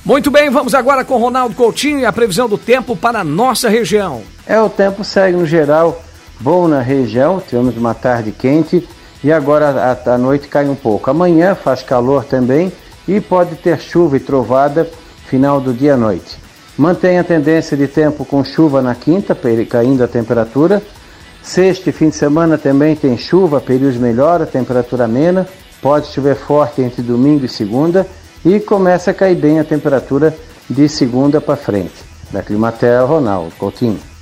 Muito bem, vamos agora com Ronaldo Coutinho e a previsão do tempo para a nossa região. O tempo segue no geral bom na região, tivemos uma tarde quente e agora à noite cai um pouco. Amanhã faz calor também e pode ter chuva e trovada final do dia à noite. Mantém a tendência de tempo com chuva na quinta, caindo a temperatura. Sexta e fim de semana também tem chuva, períodos melhora, temperatura amena. Pode chover forte entre domingo e segunda e começa a cair bem a temperatura de segunda para frente. Da Climatel, Ronaldo Coutinho.